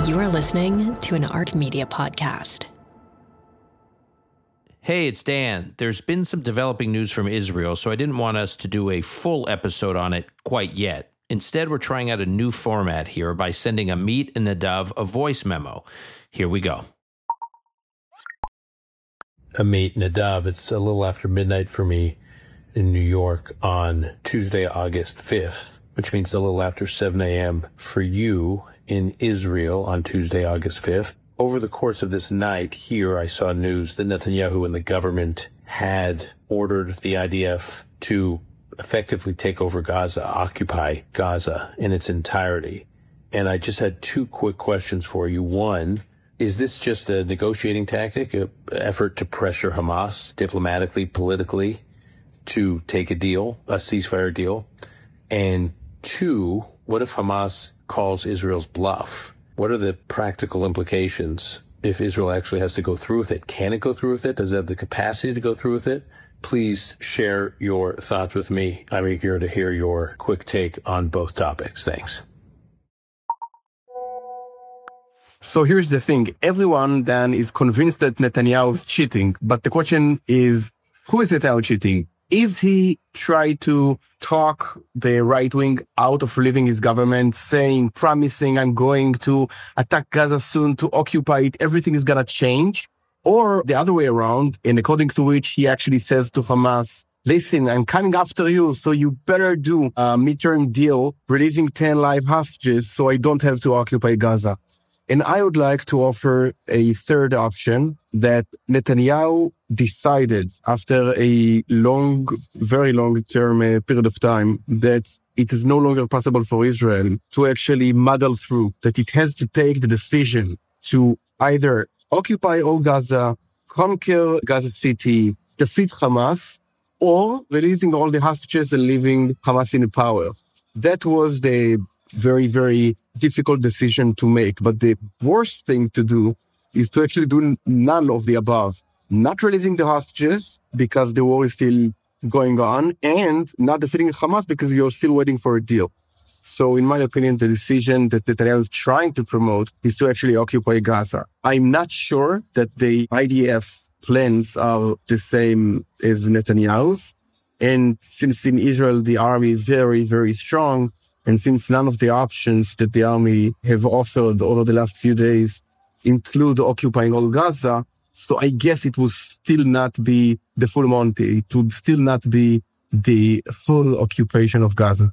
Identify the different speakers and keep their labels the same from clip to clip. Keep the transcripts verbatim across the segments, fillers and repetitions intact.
Speaker 1: You are listening to an Art Media podcast.
Speaker 2: Hey, it's Dan. There's been some developing news from Israel, so I didn't want us to do a full episode on it quite yet. Instead, we're trying out a new format here by sending Amit and Nadav a voice memo. Here we go. Amit, Nadav, it's a little after midnight for me in New York on Tuesday, August fifth, which means a little after seven a.m. for you in Israel on Tuesday, August fifth. Over the course of this night here, I saw news that Netanyahu and the government had ordered the I D F to effectively take over Gaza, occupy Gaza in its entirety. And I just had two quick questions for you. One, is this just a negotiating tactic, an effort to pressure Hamas diplomatically, politically, to take a deal, a ceasefire deal? And two, what if Hamas calls Israel's bluff? What are the practical implications if Israel actually has to go through with it? Can it go through with it? Does it have the capacity to go through with it? Please share your thoughts with me. I'm eager to hear your quick take on both topics. Thanks.
Speaker 3: So here's the thing. Everyone then is convinced that Netanyahu is cheating. But the question is, who is Netanyahu cheating? Is he trying to talk the right wing out of leaving his government, saying, promising, I'm going to attack Gaza soon, to occupy it, everything is going to change? Or the other way around, and according to which he actually says to Hamas, listen, I'm coming after you, so you better do a midterm deal, releasing ten live hostages so I don't have to occupy Gaza. And I would like to offer a third option that Netanyahu decided after a long, very long-term uh, period of time that it is no longer possible for Israel to actually muddle through, that it has to take the decision to either occupy all Gaza, conquer Gaza City, defeat Hamas, or releasing all the hostages and leaving Hamas in power. That was the very, very difficult decision to make. But the worst thing to do is to actually do none of the above. Not releasing the hostages because the war is still going on, and not defeating Hamas because you're still waiting for a deal. So in my opinion, the decision that Netanyahu is trying to promote is to actually occupy Gaza. I'm not sure that the I D F plans are the same as Netanyahu's. And since in Israel, the army is very, very strong, and since none of the options that the army have offered over the last few days include occupying all Gaza, so I guess it will still not be the full Monty. It would still not be the full occupation of Gaza.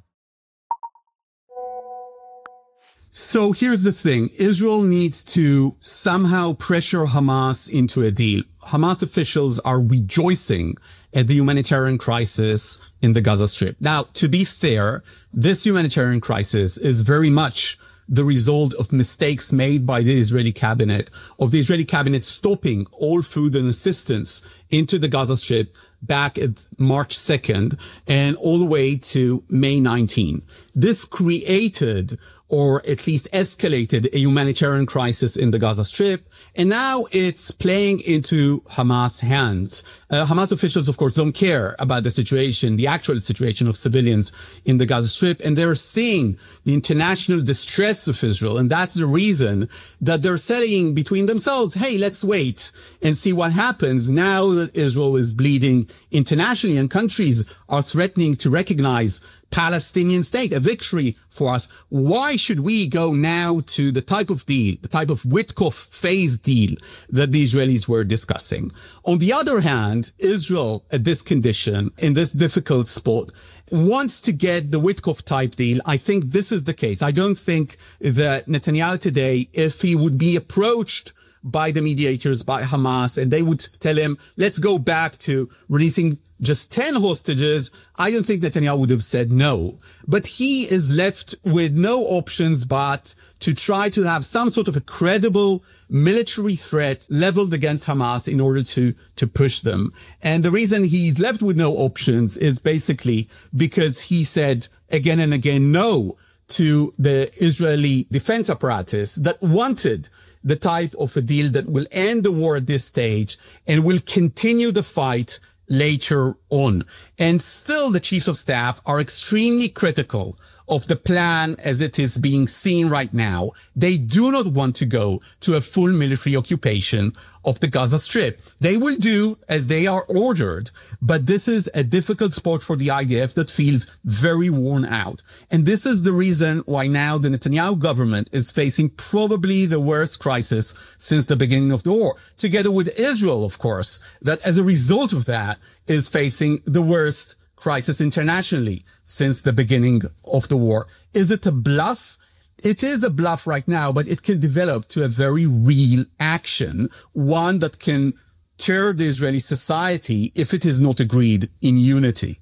Speaker 4: So here's the thing. Israel needs to somehow pressure Hamas into a deal. Hamas officials are rejoicing at the humanitarian crisis in the Gaza Strip. Now, to be fair, this humanitarian crisis is very much the result of mistakes made by the Israeli cabinet, of the Israeli cabinet stopping all food and assistance into the Gaza Strip back at March second and all the way to May nineteenth. This created, or at least escalated, a humanitarian crisis in the Gaza Strip. And now it's playing into Hamas' hands. Uh, Hamas officials, of course, don't care about the situation, the actual situation of civilians in the Gaza Strip. And they're seeing the international distress of Israel. And that's the reason that they're saying between themselves, hey, let's wait and see what happens now that Israel is bleeding internationally and countries are threatening to recognize Palestinian state, a victory for us. Why should we go now to the type of deal, the type of Witkoff phase deal that the Israelis were discussing? On the other hand, Israel, at this condition, in this difficult spot, wants to get the Witkoff type deal. I think this is the case. I don't think that Netanyahu today, if he would be approached by the mediators, by Hamas, and they would tell him, let's go back to releasing just ten hostages, I don't think Netanyahu would have said no. But he is left with no options but to try to have some sort of a credible military threat leveled against Hamas in order to, to push them. And the reason he's left with no options is basically because he said again and again no to the Israeli defense apparatus that wanted the type of a deal that will end the war at this stage and will continue the fight later on. And still the chiefs of staff are extremely critical of the plan as it is being seen right now, they do not want to go to a full military occupation of the Gaza Strip. They will do as they are ordered, but this is a difficult spot for the I D F that feels very worn out. And this is the reason why now the Netanyahu government is facing probably the worst crisis since the beginning of the war, together with Israel, of course, that as a result of that is facing the worst crisis internationally since the beginning of the war. Is it a bluff? It is a bluff right now, but it can develop to a very real action, one that can tear the Israeli society if it is not agreed in unity.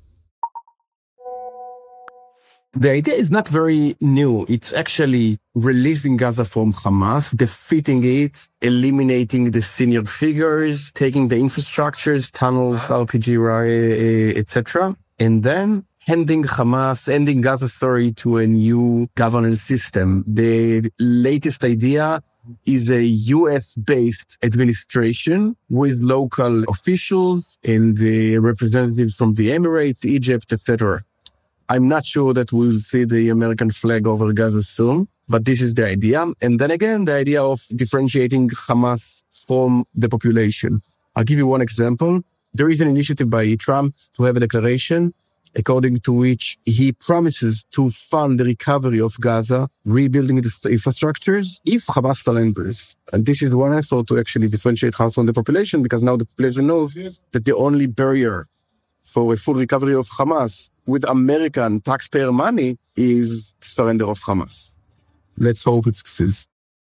Speaker 3: The idea is not very new. It's actually releasing Gaza from Hamas, defeating it, eliminating the senior figures, taking the infrastructures, tunnels, R P G, et cetera, and then handing Hamas, ending Gaza, sorry, to a new governance system. The latest idea is a U S-based administration with local officials and the representatives from the Emirates, Egypt, et cetera. I'm not sure that we'll see the American flag over Gaza soon, but this is the idea. And then again, the idea of differentiating Hamas from the population. I'll give you one example. There is an initiative by Trump to have a declaration according to which he promises to fund the recovery of Gaza, rebuilding the infrastructures, if Hamas surrenders. And this is one effort to actually differentiate Hamas from the population, because now the population knows that the only barrier for a full recovery of Hamas with American taxpayer money is surrender of Hamas. Let's hope it succeeds.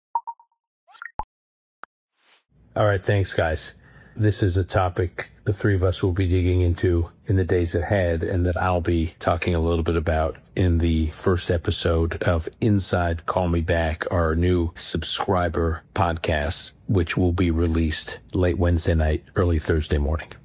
Speaker 2: All right, thanks, guys. This is a topic the three of us will be digging into in the days ahead, and that I'll be talking a little bit about in the first episode of Inside Call Me Back, our new subscriber podcast, which will be released late Wednesday night, early Thursday morning.